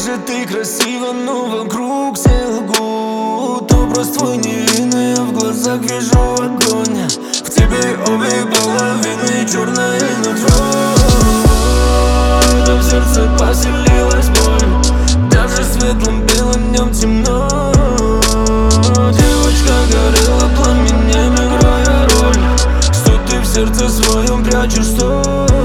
же ты красива, но вокруг все лгут. Образ твой невинный, я в глазах вижу огонь. В тебе обе половины, черное нутро. Да в сердце поселилась боль, даже светлым белым днем темно. Девочка горела пламенем, играя роль. Что ты в сердце своем прячешь, что?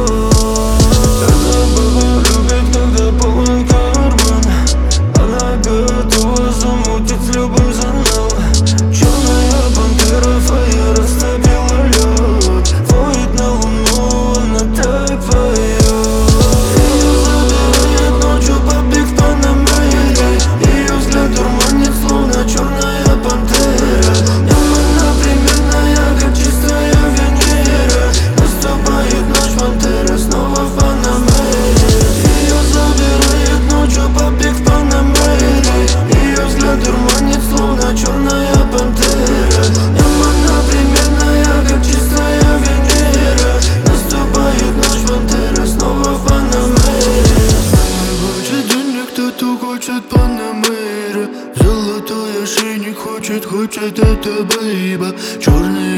Она баба любит, когда полон карман. Она готова замутить с любым за нал. Черная пантера, фая растопила лед. Воет на луну, она так поет. Ее забирает ночью побег в Панамере. Ее взгляд дурманит, словно черная пантера. Днем она примерная, как чистая Венера. Наступает ночь, пантера снова в Панамере. Ее забирает ночью побег в Панамере. Ее взгляд дурманит, словно черная пантера. Днем она примерная, как чистая Венера. Наступает ночь, пантера снова в Панамере. Хочет денег, кто-то хочет Панамера. Золотой ошейник хочет это бейба. Черный